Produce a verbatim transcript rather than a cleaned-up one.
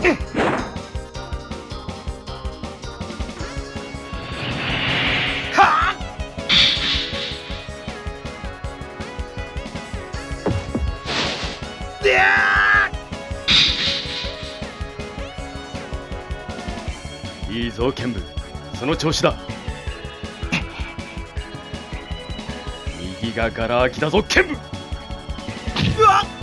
いいぞ剣舞、その調子だ。右がガラ空きだぞ剣舞。 うわっ